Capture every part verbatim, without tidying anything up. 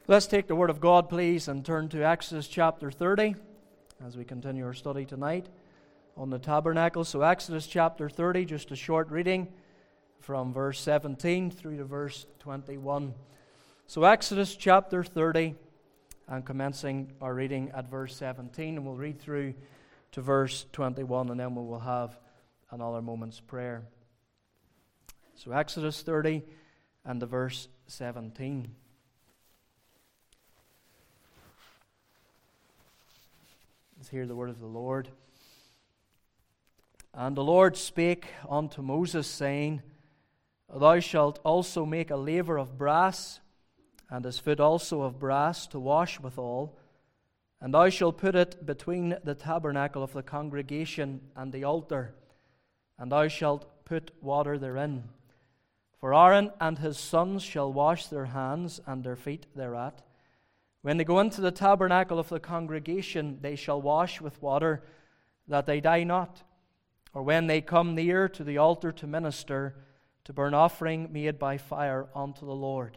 Let's take the Word of God, please, and turn to Exodus chapter thirty as we continue our study tonight on the tabernacle. So Exodus chapter thirty, just a short reading from verse seventeen through to verse twenty-one. So Exodus chapter thirty, and commencing our reading at verse seventeen, and we'll read through to verse twenty-one, and then we will have another moment's prayer. So Exodus thirty and the verse seventeen. Let's hear the word of the Lord. And the Lord spake unto Moses, saying, Thou shalt also make a laver of brass, and his foot also of brass, to wash withal, and thou shalt put it between the tabernacle of the congregation and the altar, and thou shalt put water therein. For Aaron and his sons shall wash their hands and their feet thereat. When they go into the tabernacle of the congregation, they shall wash with water, that they die not. Or when they come near to the altar to minister, to burn offering made by fire unto the Lord.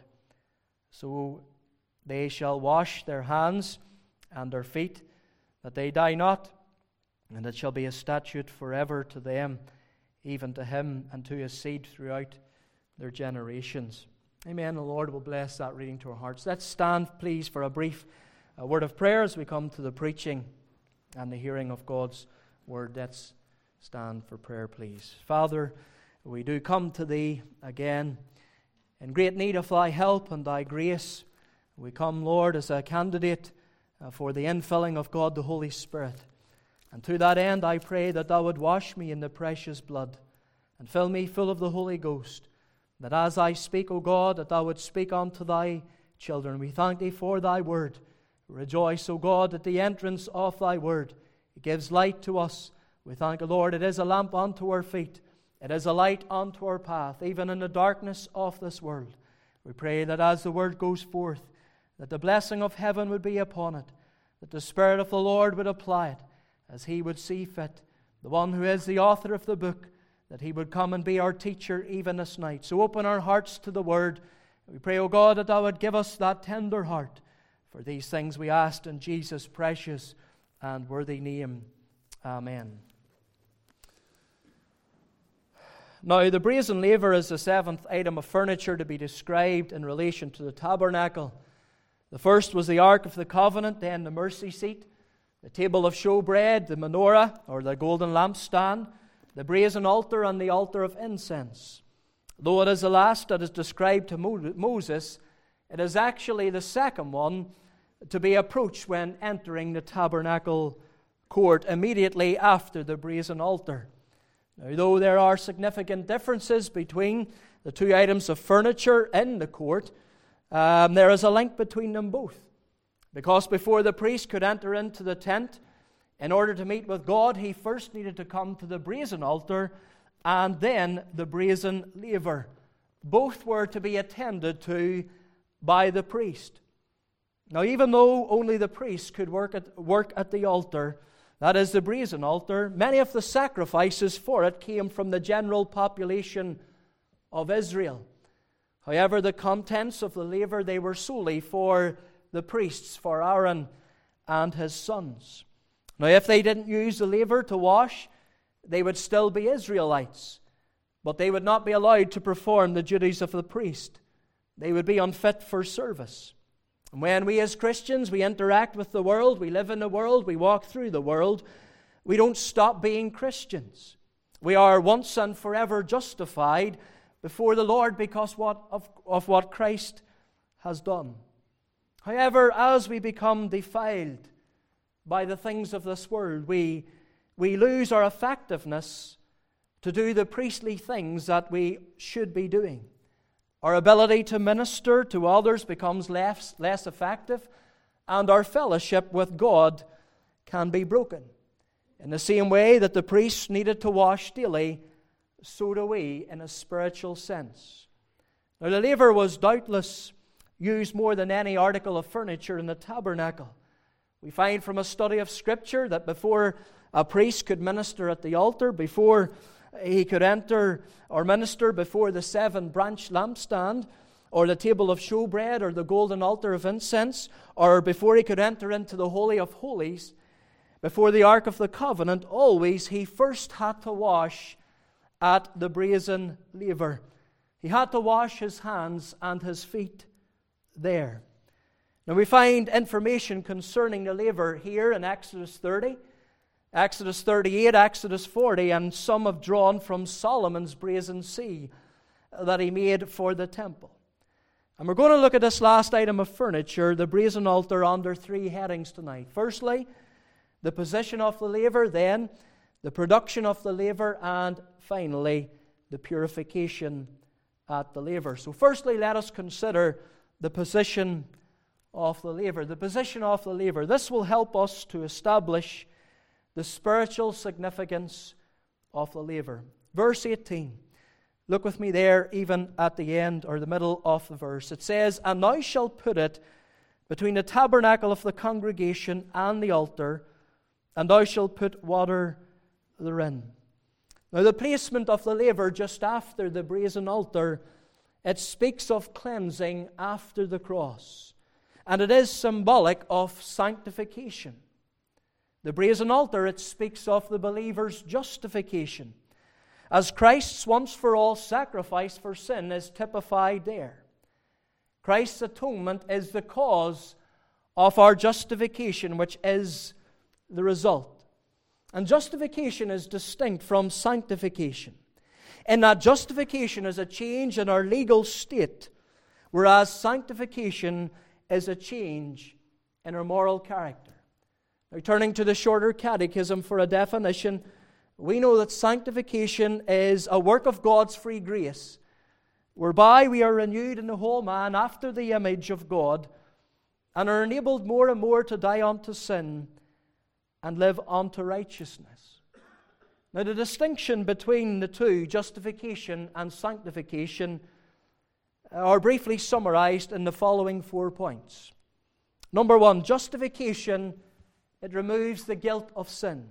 So they shall wash their hands and their feet, that they die not, and it shall be a statute forever to them, even to him and to his seed throughout their generations. Amen. The Lord will bless that reading to our hearts. Let's stand, please, for a brief uh, word of prayer as we come to the preaching and the hearing of God's word. Let's stand for prayer, please. Father, we do come to Thee again in great need of Thy help and Thy grace. We come, Lord, as a candidate uh, for the infilling of God the Holy Spirit. And to that end, I pray that Thou would wash me in the precious blood and fill me full of the Holy Ghost, that as I speak, O God, that Thou would speak unto Thy children. We thank Thee for Thy word. Rejoice, O God, at the entrance of Thy word. It gives light to us. We thank the Lord. It is a lamp unto our feet. It is a light unto our path, even in the darkness of this world. We pray that as the word goes forth, that the blessing of heaven would be upon it, that the Spirit of the Lord would apply it as He would see fit. The one who is the author of the book, that He would come and be our teacher even this night. So open our hearts to the Word. We pray, O God, that Thou would give us that tender heart. For these things we ask in Jesus' precious and worthy name. Amen. Now, the brazen laver is the seventh item of furniture to be described in relation to the tabernacle. The first was the Ark of the Covenant, then the mercy seat, the table of showbread, the menorah, or the golden lampstand, the brazen altar, and the altar of incense. Though it is the last that is described to Moses, it is actually the second one to be approached when entering the tabernacle court immediately after the brazen altar. Now, though there are significant differences between the two items of furniture in the court, um, there is a link between them both. Because before the priest could enter into the tent, in order to meet with God, he first needed to come to the brazen altar and then the brazen laver. Both were to be attended to by the priest. Now, even though only the priest could work at, work at the altar, that is the brazen altar, many of the sacrifices for it came from the general population of Israel. However, the contents of the laver, they were solely for the priests, for Aaron and his sons. Now, if they didn't use the laver to wash, they would still be Israelites, but they would not be allowed to perform the duties of the priest. They would be unfit for service. And when we as Christians, we interact with the world, we live in the world, we walk through the world, we don't stop being Christians. We are once and forever justified before the Lord because what, of, of what Christ has done. However, as we become defiled by the things of this world, we, we lose our effectiveness to do the priestly things that we should be doing. Our ability to minister to others becomes less, less effective, and our fellowship with God can be broken. In the same way that the priests needed to wash daily, so do we in a spiritual sense. Now, the laver was doubtless used more than any article of furniture in the tabernacle. We find from a study of Scripture that before a priest could minister at the altar, before he could enter or minister before the seven-branch lampstand, or the table of showbread, or the golden altar of incense, or before he could enter into the Holy of Holies, before the Ark of the Covenant, always he first had to wash at the brazen laver. He had to wash his hands and his feet there. Now we find information concerning the laver here in Exodus thirty, Exodus thirty-eight, Exodus forty, and some have drawn from Solomon's brazen sea that he made for the temple. And we're going to look at this last item of furniture, the brazen altar, under three headings tonight. Firstly, the position of the laver, then the production of the laver, and finally, the purification at the laver. So firstly, let us consider the position of the laver. The position of the laver. This will help us to establish the spiritual significance of the laver. Verse eighteen. Look with me there, even at the end or the middle of the verse. It says, "And thou shalt put it between the tabernacle of the congregation and the altar, and thou shalt put water therein." Now the placement of the laver just after the brazen altar, it speaks of cleansing after the cross. And it is symbolic of sanctification. The brazen altar, it speaks of the believer's justification, as Christ's once-for-all sacrifice for sin is typified there. Christ's atonement is the cause of our justification, which is the result. And justification is distinct from sanctification, in that justification is a change in our legal state, whereas sanctification is a change in our moral character. Now, turning to the Shorter Catechism for a definition, we know that sanctification is a work of God's free grace, whereby we are renewed in the whole man after the image of God, and are enabled more and more to die unto sin and live unto righteousness. Now, the distinction between the two, justification and sanctification, are briefly summarized in the following four points. Number one, justification, it removes the guilt of sin.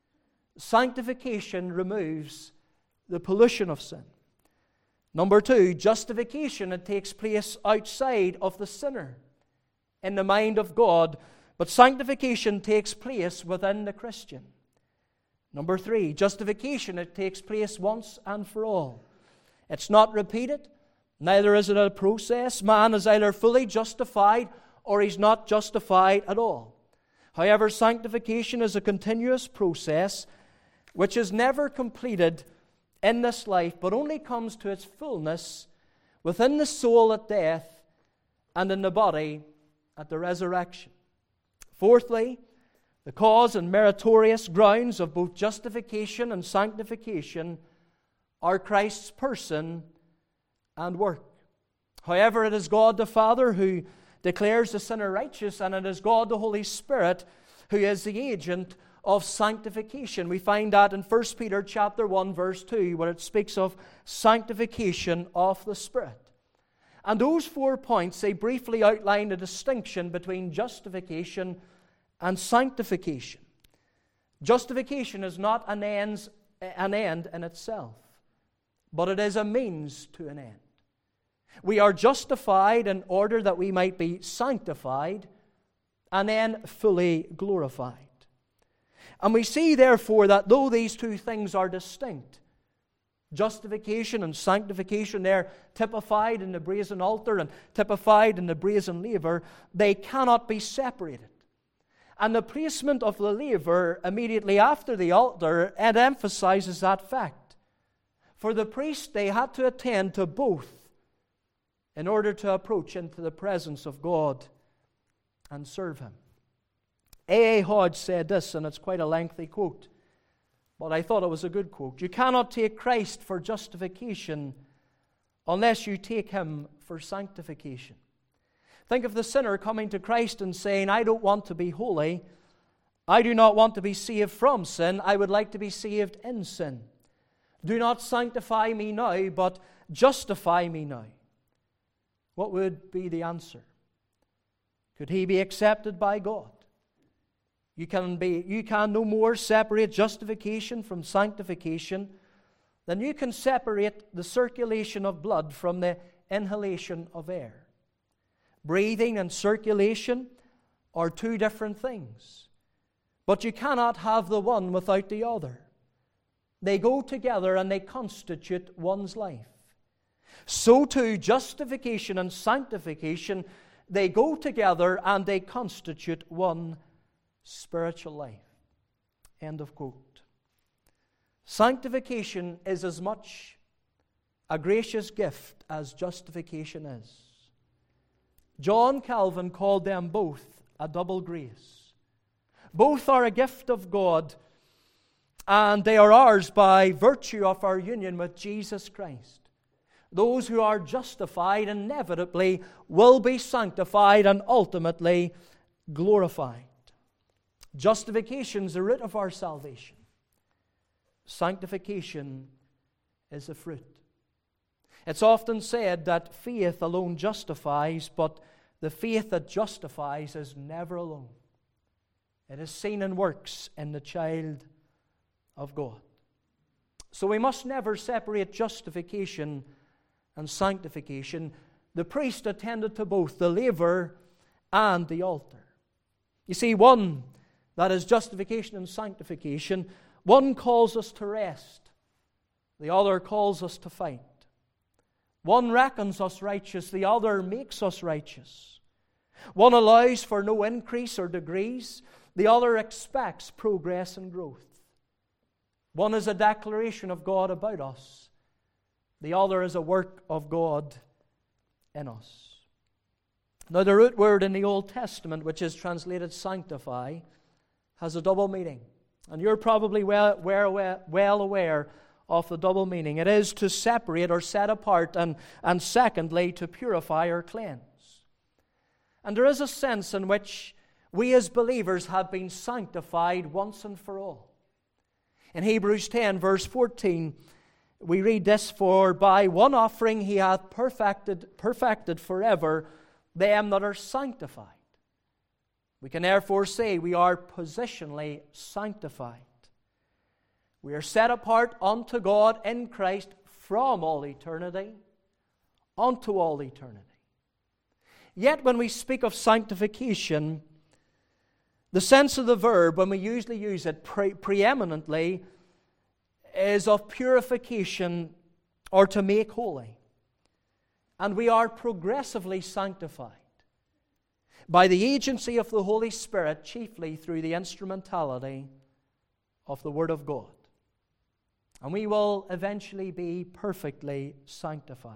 Sanctification removes the pollution of sin. Number two, justification, it takes place outside of the sinner, in the mind of God, but sanctification takes place within the Christian. Number three, justification, it takes place once and for all. It's not repeated, neither is it a process. Man is either fully justified or he's not justified at all. However, sanctification is a continuous process which is never completed in this life, but only comes to its fullness within the soul at death and in the body at the resurrection. Fourthly, the cause and meritorious grounds of both justification and sanctification are Christ's person and work. However, it is God the Father who declares the sinner righteous, and it is God the Holy Spirit who is the agent of sanctification. We find that in First Peter chapter one, verse two, where it speaks of sanctification of the Spirit. And those four points, they briefly outline the distinction between justification and sanctification. Justification is not an, ends, an end in itself, but it is a means to an end. We are justified in order that we might be sanctified and then fully glorified. And we see, therefore, that though these two things are distinct, justification and sanctification, they're typified in the brazen altar and typified in the brazen laver, they cannot be separated. And the placement of the laver immediately after the altar, it emphasizes that fact. For the priest, they had to attend to both in order to approach into the presence of God and serve Him. A A Hodge said this, and it's quite a lengthy quote, but I thought it was a good quote. You cannot take Christ for justification unless you take Him for sanctification. Think of the sinner coming to Christ and saying, I don't want to be holy. I do not want to be saved from sin. I would like to be saved in sin. Do not sanctify me now, but justify me now. What would be the answer? Could he be accepted by God? You can be, you can no more separate justification from sanctification than you can separate the circulation of blood from the inhalation of air. Breathing and circulation are two different things, but you cannot have the one without the other. They go together and they constitute one's life. So too, justification and sanctification, they go together and they constitute one spiritual life. End of quote. Sanctification is as much a gracious gift as justification is. John Calvin called them both a double grace. Both are a gift of God, and they are ours by virtue of our union with Jesus Christ. Those who are justified inevitably will be sanctified and ultimately glorified. Justification is the root of our salvation. Sanctification is the fruit. It's often said that faith alone justifies, but the faith that justifies is never alone. It is seen and works in the child of God. So we must never separate justification and sanctification. The priest attended to both the laver and the altar. You see, one, that is justification and sanctification, one calls us to rest, the other calls us to fight. One reckons us righteous, the other makes us righteous. One allows for no increase or degrees, the other expects progress and growth. One is a declaration of God about us, the other is a work of God in us. Now, the root word in the Old Testament, which is translated sanctify, has a double meaning. And you're probably well, well, well aware of the double meaning. It is to separate or set apart, and, and secondly, to purify or cleanse. And there is a sense in which we as believers have been sanctified once and for all. In Hebrews ten, verse fourteen, we read this, "For by one offering he hath perfected, perfected forever them that are sanctified." We can therefore say we are positionally sanctified. We are set apart unto God in Christ from all eternity unto all eternity. Yet when we speak of sanctification, the sense of the verb, when we usually use it pre- preeminently, is of purification or to make holy. And we are progressively sanctified by the agency of the Holy Spirit, chiefly through the instrumentality of the Word of God. And we will eventually be perfectly sanctified.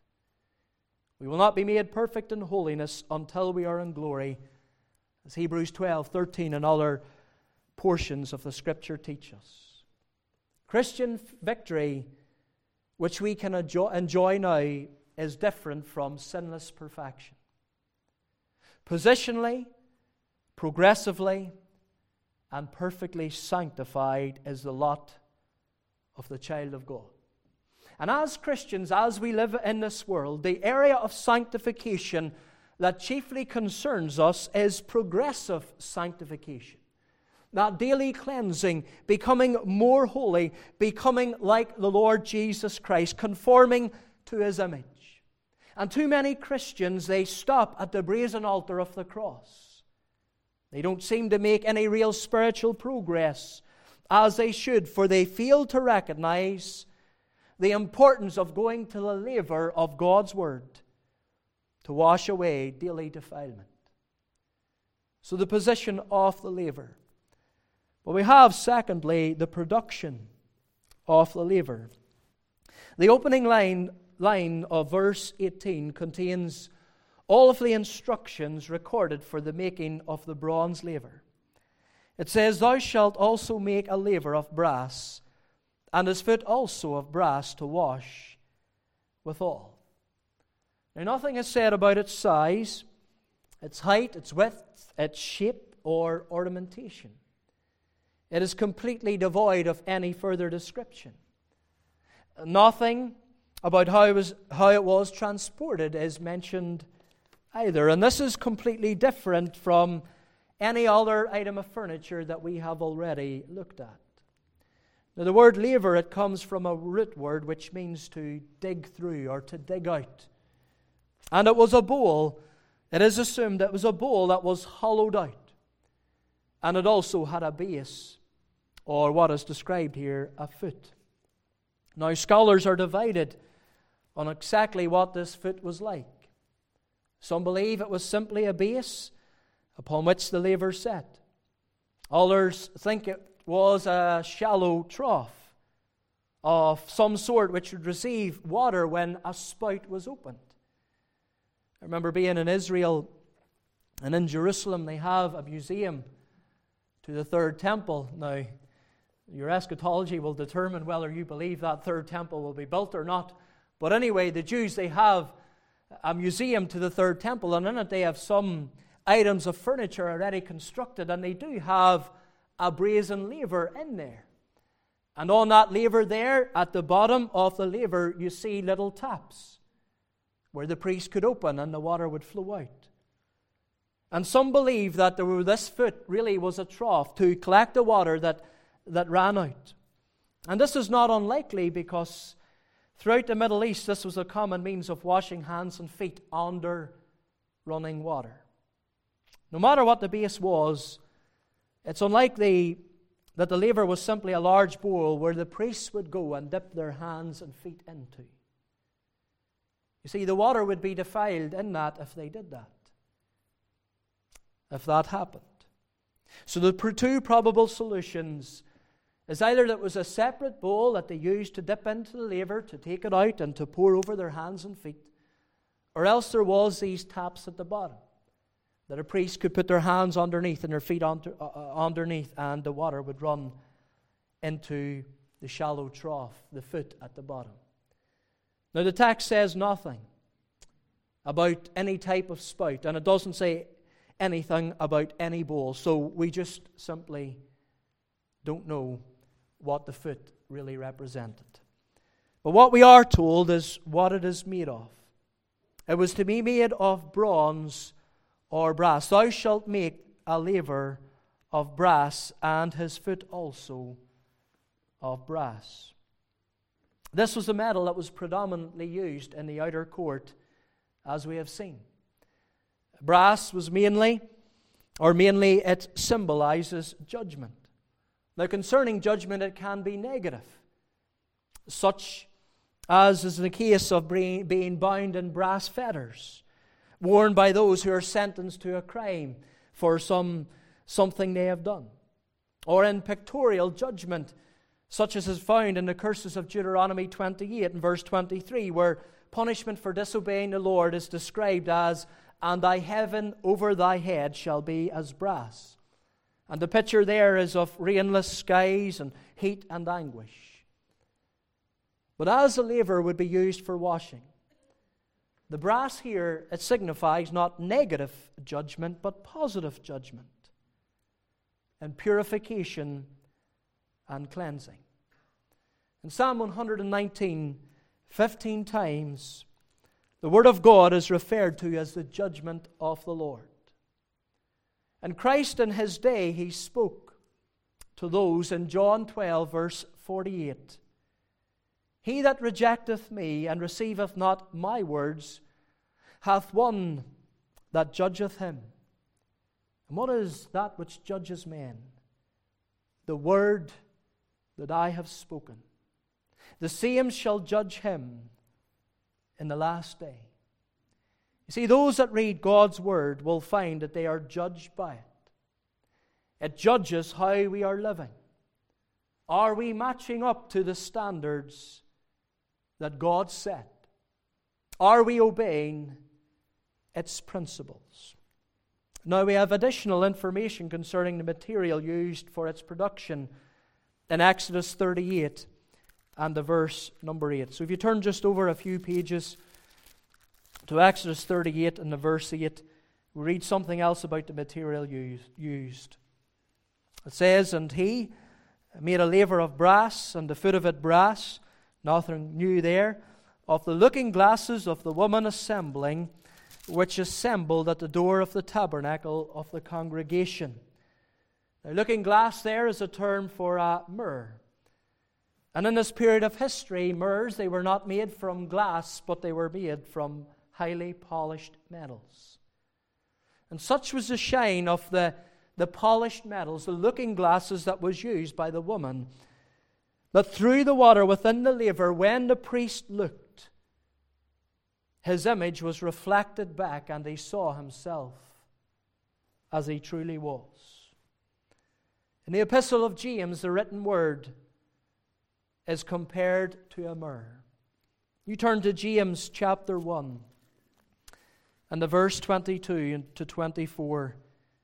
We will not be made perfect in holiness until we are in glory, as Hebrews twelve, thirteen and other portions of the Scripture teach us. Christian victory, which we can enjoy now, is different from sinless perfection. Positionally, progressively, and perfectly sanctified is the lot of the child of God. And as Christians, as we live in this world, the area of sanctification that chiefly concerns us is progressive sanctification. That daily cleansing, becoming more holy, becoming like the Lord Jesus Christ, conforming to His image. And too many Christians, they stop at the brazen altar of the cross. They don't seem to make any real spiritual progress as they should, for they fail to recognize the importance of going to the laver of God's Word to wash away daily defilement. So the position of the laver. But we have, secondly, the production of the laver. The opening line, line of verse eighteen contains all of the instructions recorded for the making of the bronze laver. It says, "Thou shalt also make a laver of brass, and his foot also of brass to wash withal." Now, nothing is said about its size, its height, its width, its shape, or ornamentation. It is completely devoid of any further description. Nothing about how it was, how it was transported is mentioned either. And this is completely different from any other item of furniture that we have already looked at. Now, the word laver, it comes from a root word which means to dig through or to dig out. And it was a bowl, it is assumed it was a bowl that was hollowed out. And it also had a base, or what is described here, a foot. Now, scholars are divided on exactly what this foot was like. Some believe it was simply a base upon which the laver sat. Others think it was a shallow trough of some sort which would receive water when a spout was opened. I remember being in Israel, and in Jerusalem they have a museum to the third temple. Now, your eschatology will determine whether you believe that third temple will be built or not. But anyway, the Jews, they have a museum to the third temple, and in it they have some items of furniture already constructed, and they do have a brazen laver in there. And on that laver there, at the bottom of the laver, you see little taps where the priest could open and the water would flow out. And some believe that there were, this foot really was a trough to collect the water that, that ran out. And this is not unlikely, because throughout the Middle East, this was a common means of washing hands and feet under running water. No matter what the base was, it's unlikely that the laver was simply a large bowl where the priests would go and dip their hands and feet into. You see, the water would be defiled in that if they did that, if that happened. So the two probable solutions is either that it was a separate bowl that they used to dip into the laver, to take it out and to pour over their hands and feet, or else there was these taps at the bottom that a priest could put their hands underneath and their feet under, uh, underneath, and the water would run into the shallow trough, the foot at the bottom. Now, the text says nothing about any type of spout, and it doesn't say anything about any bowl, so we just simply don't know what the foot really represented. But what we are told is what it is made of. It was to be made of bronze or brass. Thou shalt make a laver of brass, and his foot also of brass. This was the metal that was predominantly used in the outer court, as we have seen. Brass was mainly, or mainly it symbolizes judgment. Now, concerning judgment, it can be negative, such as is the case of being bound in brass fetters, worn by those who are sentenced to a crime for some something they have done. Or in pictorial judgment, such as is found in the curses of Deuteronomy twenty-eight and verse twenty-three, where punishment for disobeying the Lord is described as, "And thy heaven over thy head shall be as brass." And the picture there is of rainless skies and heat and anguish. But as the laver would be used for washing, the brass here, it signifies not negative judgment, but positive judgment and purification and cleansing. In Psalm one nineteen, fifteen times, the Word of God is referred to as the judgment of the Lord. And Christ in His day, He spoke to those in John twelve, verse forty-eight. He that rejecteth me and receiveth not my words hath one that judgeth him. And what is that which judges men? The word that I have spoken. The same shall judge him in the last day. You see, those that read God's word will find that they are judged by it. It judges how we are living. Are we matching up to the standards that God set? Are we obeying its principles? Now, we have additional information concerning the material used for its production in Exodus thirty-eight and the verse number eight. So if you turn just over a few pages to Exodus thirty-eight and the verse eight, we read something else about the material used. It says, "And he made a laver of brass, and the foot of it brass," nothing new there, "of the looking glasses of the woman assembling, which assembled at the door of the tabernacle of the congregation." Now, looking glass there is a term for a mirror. And in this period of history, mirrors, they were not made from glass, but they were made from highly polished metals. And such was the shine of the, the polished metals, the looking glasses that was used by the woman, that through the water within the laver, when the priest looked, his image was reflected back and he saw himself as he truly was. In the Epistle of James, the written word is compared to a mirror. You turn to James chapter one and the verse twenty-two to twenty-four,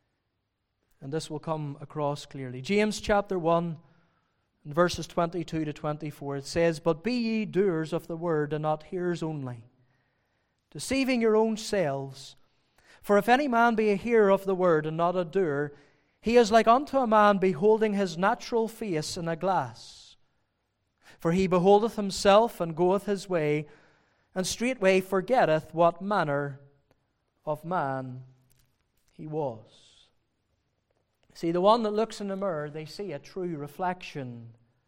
and this will come across clearly. James chapter one and verses twenty-two to twenty-four, it says, "But be ye doers of the word, and not hearers only, deceiving your own selves. For if any man be a hearer of the word, and not a doer, he is like unto a man beholding his natural face in a glass. For he beholdeth himself, and goeth his way, and straightway forgetteth what manner of man he was." See, the one that looks in the mirror, they see a true reflection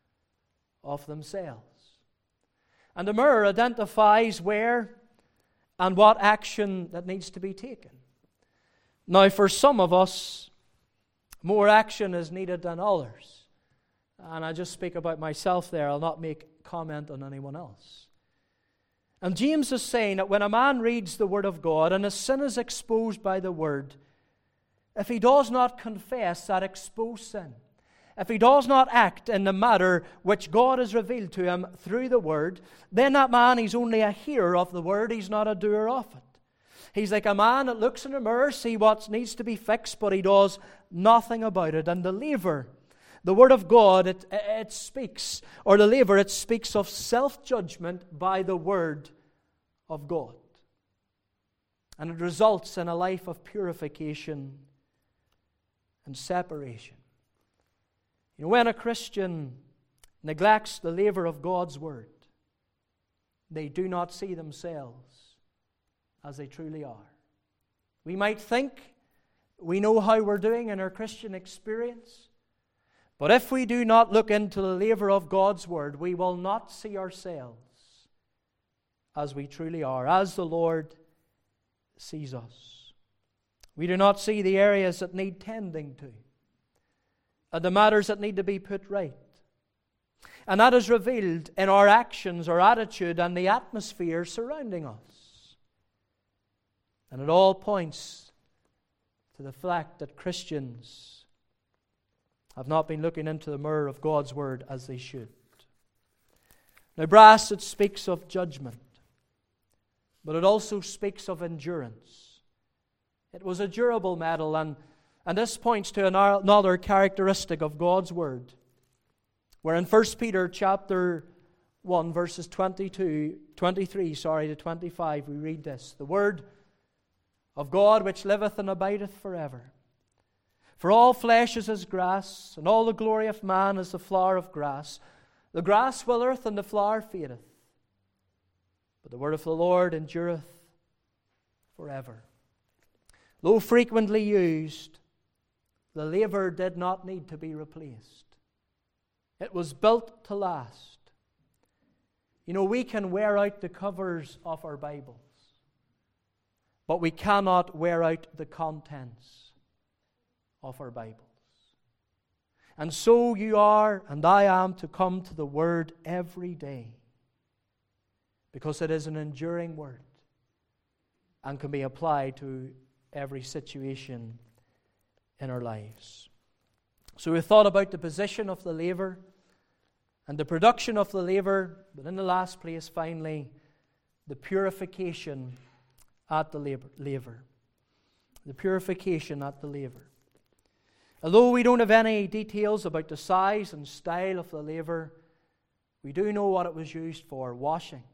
of themselves. And the mirror identifies where and what action that needs to be taken. Now, for some of us, more action is needed than others. And I just speak about myself there. I'll not make comment on anyone else. And James is saying that when a man reads the Word of God and his sin is exposed by the Word, if he does not confess that exposed sin, if he does not act in the matter which God has revealed to him through the Word, then that man, he's only a hearer of the Word, he's not a doer of it. He's like a man that looks in the mirror, see what needs to be fixed, but he does nothing about it. And the laver, the Word of God, it, it speaks, or the laver, it speaks of self-judgment by the Word of God. And it results in a life of purification and separation. You know, when a Christian neglects the laver of God's Word, they do not see themselves as they truly are. We might think we know how we're doing in our Christian experience, but if we do not look into the laver of God's Word, we will not see ourselves as we truly are, as the Lord sees us. We do not see the areas that need tending to, and the matters that need to be put right. And that is revealed in our actions, our attitude, and the atmosphere surrounding us. And it all points to the fact that Christians have not been looking into the mirror of God's Word as they should. Now, brass, it speaks of judgment, but it also speaks of endurance. It was a durable metal, and, and this points to another characteristic of God's Word, where in First Peter chapter one, verses twenty-two, twenty-three, sorry, to twenty-five, we read this: "The Word of God which liveth and abideth forever. For all flesh is as grass, and all the glory of man is the flower of grass. The grass withereth, and the flower fadeth, but the word of the Lord endureth forever." Though frequently used, the laver did not need to be replaced. It was built to last. You know, we can wear out the covers of our Bibles, but we cannot wear out the contents of our Bibles. And so you are and I am to come to the Word every day, because it is an enduring Word and can be applied to every situation in our lives. So we thought about the position of the laver and the production of the laver, but in the last place, finally, the purification at the laver. The purification at the laver. Although we don't have any details about the size and style of the laver, we do know what it was used for: washing.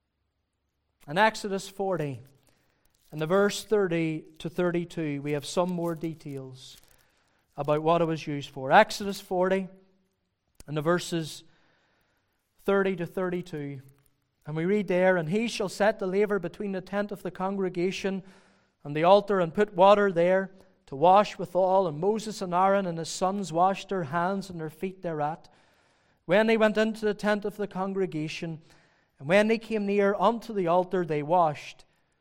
In Exodus forty, in the verse thirty to thirty-two, we have some more details about what it was used for. Exodus forty, in the verses thirty to thirty-two, and we read there, "And he shall set the laver between the tent of the congregation and the altar, and put water there to wash withal. And Moses and Aaron and his sons washed their hands and their feet thereat, when they went into the tent of the congregation. And when they came near unto the altar, they washed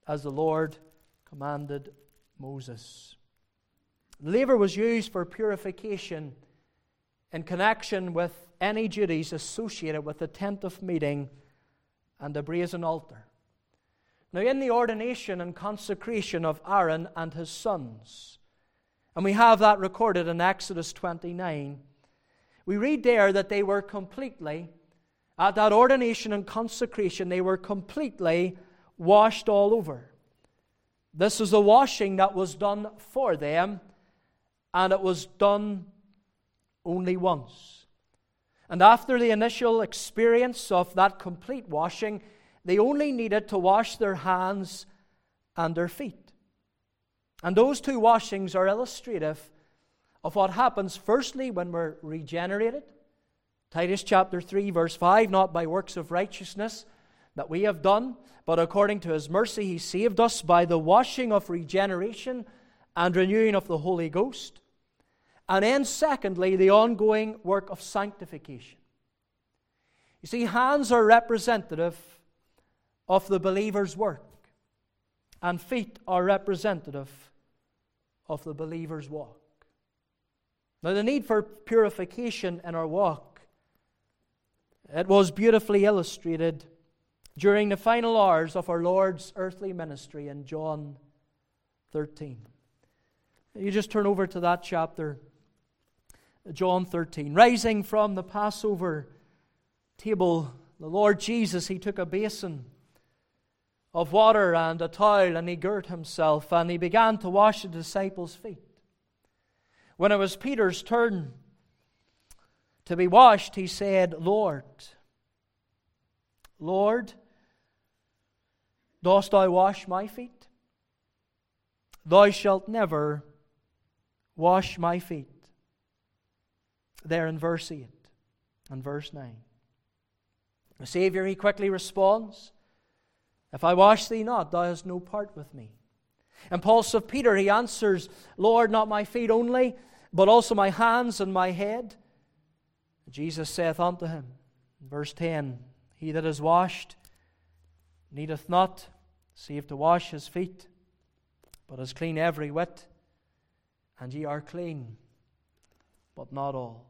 as the Lord commanded Moses. The laver was used for purification in connection with any duties associated with the tent of meeting and the brazen altar. Now, in the ordination and consecration of Aaron and his sons, and we have that recorded in Exodus twenty-nine, we read there that they were completely, at that ordination and consecration, they were completely washed all over. This is the washing that was done for them, and it was done only once. And after the initial experience of that complete washing, they only needed to wash their hands and their feet. And those two washings are illustrative of what happens firstly when we're regenerated. Titus chapter three verse five, not by works of righteousness that we have done, but according to His mercy He saved us by the washing of regeneration and renewing of the Holy Ghost. And then secondly, the ongoing work of sanctification. You see, hands are representative of the believer's work, and feet are representative of the believer's walk. Now, the need for purification in our walk, it was beautifully illustrated during the final hours of our Lord's earthly ministry in John thirteen. You just turn over to that chapter, John thirteen. Rising from the Passover table, the Lord Jesus, He took a basin of water and a towel, and He girt Himself, and He began to wash the disciples' feet. When it was Peter's turn to be washed, he said, Lord, Lord, dost Thou wash my feet? Thou shalt never wash my feet. There in verse eight and verse nine. The Savior, He quickly responds, if I wash thee not, thou hast no part with me. Impulsive Peter, he answers, Lord, not my feet only, but also my hands and my head. Jesus saith unto him, verse ten, He that is washed needeth not save to wash his feet, but is clean every whit, and ye are clean, but not all.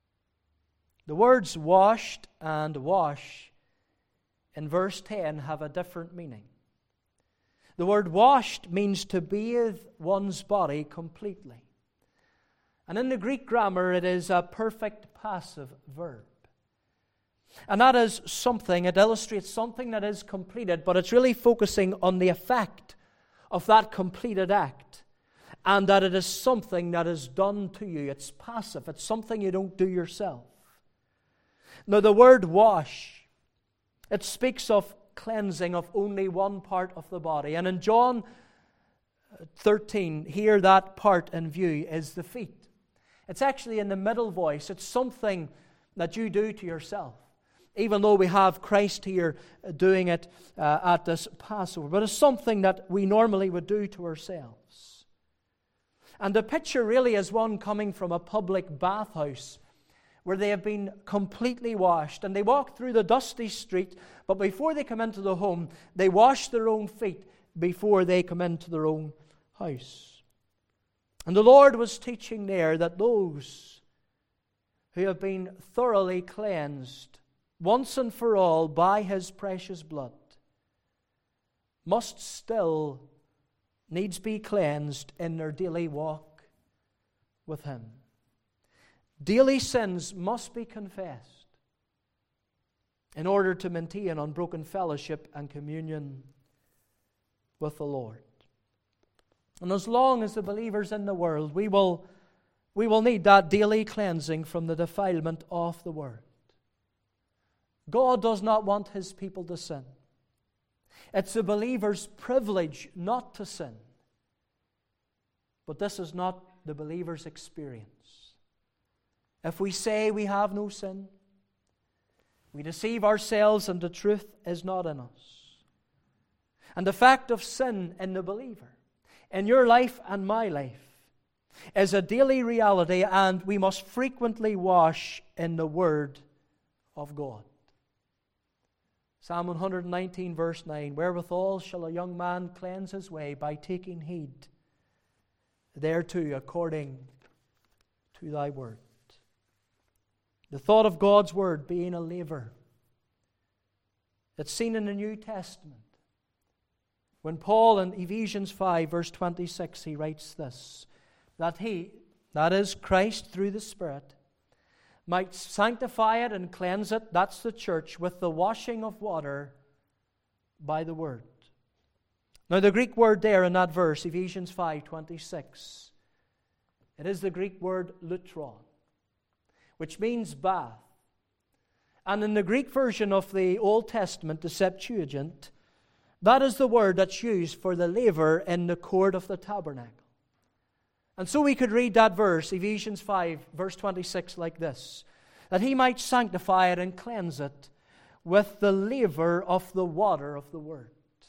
The words washed and wash in verse ten have a different meaning. The word washed means to bathe one's body completely. And in the Greek grammar, it is a perfect passive verb. And that is something, it illustrates something that is completed, but it's really focusing on the effect of that completed act. And that it is something that is done to you. It's passive. It's something you don't do yourself. Now, the word wash, it speaks of cleansing of only one part of the body. And in John thirteen, here that part in view is the feet. It's actually in the middle voice. It's something that you do to yourself, even though we have Christ here doing it uh, at this Passover. But it's something that we normally would do to ourselves. And the picture really is one coming from a public bathhouse where they have been completely washed. And they walk through the dusty street, but before they come into the home, they wash their own feet before they come into their own house. And the Lord was teaching there that those who have been thoroughly cleansed once and for all by His precious blood must still needs be cleansed in their daily walk with Him. Daily sins must be confessed in order to maintain unbroken fellowship and communion with the Lord. And as long as the believers in the world, we will, we will need that daily cleansing from the defilement of the world. God does not want His people to sin. It's the believer's privilege not to sin. But this is not the believer's experience. If we say we have no sin, we deceive ourselves and the truth is not in us. And the fact of sin in the believer, in your life and my life, is a daily reality, and we must frequently wash in the Word of God. Psalm one nineteen, verse nine, wherewithal shall a young man cleanse his way? By taking heed thereto according to thy word. The thought of God's word being a laver. It's seen in the New Testament. When Paul in Ephesians five, verse twenty-six, he writes this, that he, that is Christ through the Spirit, might sanctify it and cleanse it, that's the church, with the washing of water by the word. Now the Greek word there in that verse, Ephesians five twenty-six, it is the Greek word lutron, which means bath. And in the Greek version of the Old Testament, the Septuagint, that is the word that's used for the laver in the court of the tabernacle. And so we could read that verse, Ephesians five, verse twenty-six, like this, that he might sanctify it and cleanse it with the laver of the water of the word.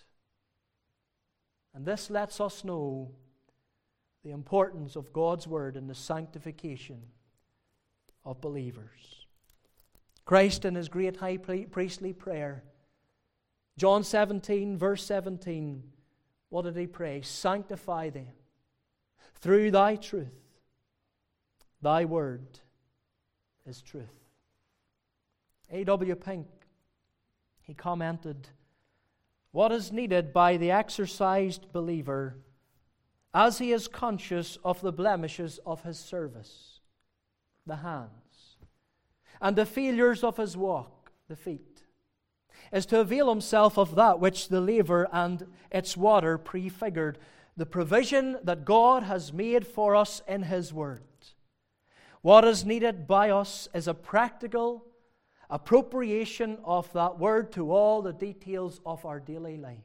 And this lets us know the importance of God's word in the sanctification of believers. Christ in his great high priestly prayer, John seventeen, verse seventeen, what did he pray? Sanctify them through thy truth. Thy word is truth. A W Pink, he commented, what is needed by the exercised believer as he is conscious of the blemishes of his service, the hands, and the failures of his walk, the feet, is to avail himself of that which the laver and its water prefigured, the provision that God has made for us in his word. What is needed by us is a practical appropriation of that word to all the details of our daily life.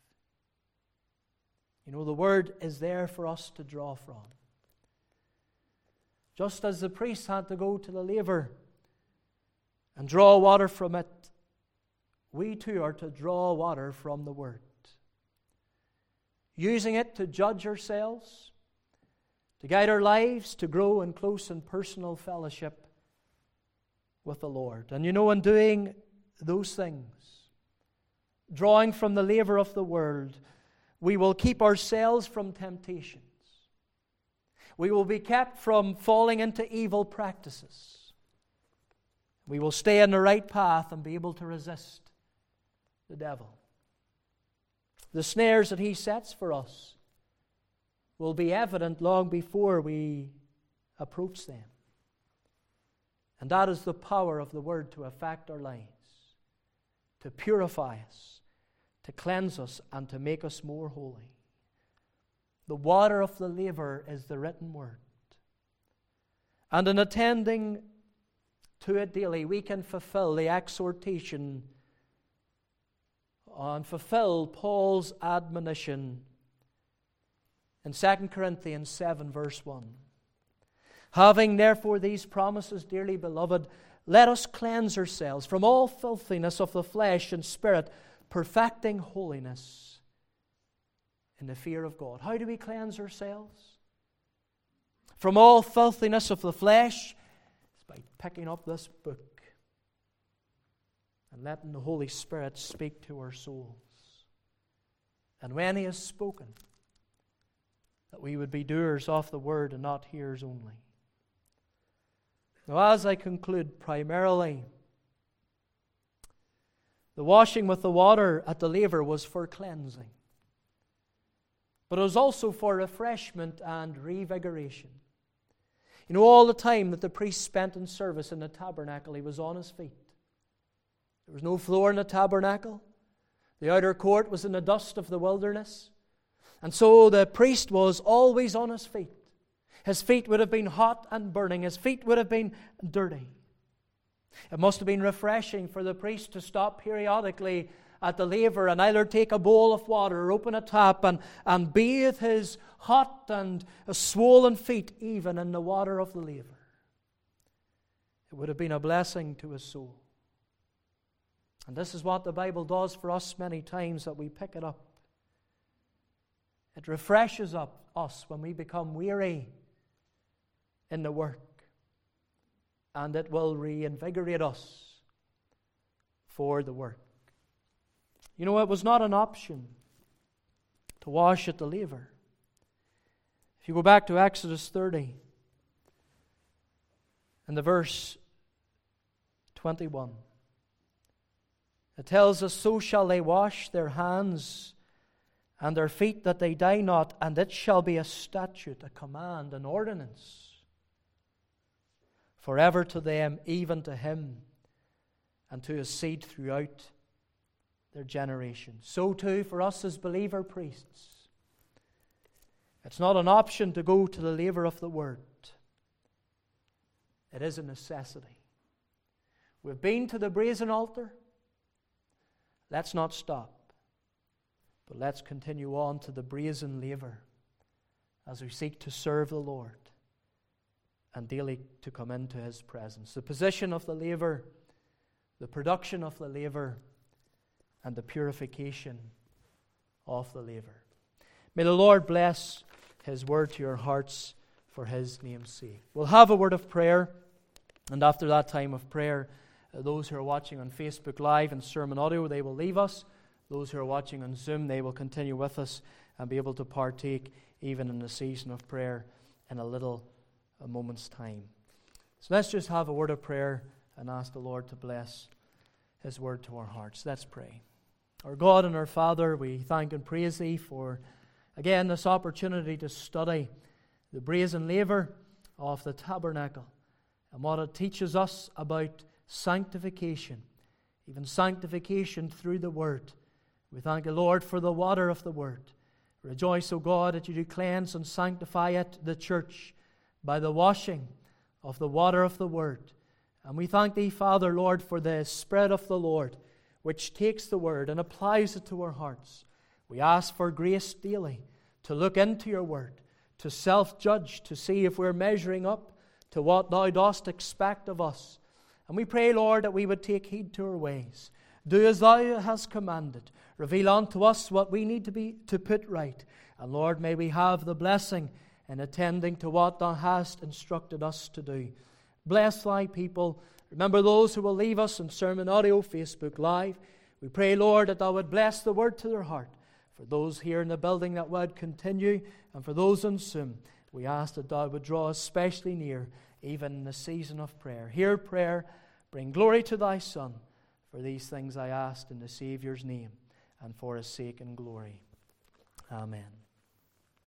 You know, the word is there for us to draw from. Just as the priest had to go to the laver and draw water from it, we too are to draw water from the word, using it to judge ourselves, to guide our lives, to grow in close and personal fellowship with the Lord. And you know, in doing those things, drawing from the laver of the world, we will keep ourselves from temptations. We will be kept from falling into evil practices. We will stay on the right path and be able to resist the devil. The snares that he sets for us will be evident long before we approach them. And that is the power of the word to affect our lives, to purify us, to cleanse us, and to make us more holy. The water of the laver is the written word. And in attending to it daily, we can fulfill the exhortation and fulfill Paul's admonition in Second Corinthians seven, verse one. Having therefore these promises, dearly beloved, let us cleanse ourselves from all filthiness of the flesh and spirit, perfecting holiness in the fear of God. How do we cleanse ourselves from all filthiness of the flesh? It's by picking up this book and letting the Holy Spirit speak to our souls. And when he has spoken, that we would be doers of the word and not hearers only. Now, as I conclude, primarily, the washing with the water at the laver was for cleansing. But it was also for refreshment and revigoration. You know, all the time that the priest spent in service in the tabernacle, he was on his feet. There was no floor in the tabernacle. The outer court was in the dust of the wilderness. And so the priest was always on his feet. His feet would have been hot and burning. His feet would have been dirty. It must have been refreshing for the priest to stop periodically at the laver and either take a bowl of water or open a tap and, and bathe his hot and swollen feet even in the water of the laver. It would have been a blessing to his soul. And this is what the Bible does for us many times, that we pick it up. It refreshes up us when we become weary in the work. And it will reinvigorate us for the work. You know, it was not an option to wash at the laver. If you go back to Exodus thirty, and the verse twenty-one, it tells us, so shall they wash their hands and their feet, that they die not, and it shall be a statute, a command, an ordinance, forever to them, even to him, and to his seed throughout their generations. So too for us as believer priests. It's not an option to go to the laver of the Word. It is a necessity. We've been to the brazen altar. Let's not stop, but let's continue on to the brazen laver as we seek to serve the Lord and daily to come into His presence. The position of the laver, the production of the laver, and the purification of the laver. May the Lord bless His word to your hearts for His name's sake. We'll have a word of prayer, and after that time of prayer, uh, those who are watching on Facebook Live and sermon audio, they will leave us. Those who are watching on Zoom, they will continue with us and be able to partake even in the season of prayer in a little a moment's time. So let's just have a word of prayer and ask the Lord to bless His word to our hearts. Let's pray. Our God and our Father, we thank and praise Thee for, again, this opportunity to study the brazen laver of the tabernacle and what it teaches us about sanctification, even sanctification through the Word. We thank you, Lord, for the water of the Word. Rejoice, O God, that you do cleanse and sanctify it, the church, by the washing of the water of the Word. And we thank Thee, Father, Lord, for the Spirit of the Lord, which takes the Word and applies it to our hearts. We ask for grace daily to look into your Word, to self-judge, to see if we're measuring up to what Thou dost expect of us. And we pray, Lord, that we would take heed to our ways. Do as Thou hast commanded. Reveal unto us what we need to be to put right. And Lord, may we have the blessing in attending to what Thou hast instructed us to do. Bless Thy people. Remember those who will leave us in sermon audio, Facebook Live. We pray, Lord, that Thou would bless the word to their heart. For those here in the building that would continue, and for those on Zoom, we ask that Thou would draw us especially near, even in the season of prayer. Hear prayer, bring glory to Thy Son. For these things I ask in the Saviour's name, and for His sake and glory. Amen.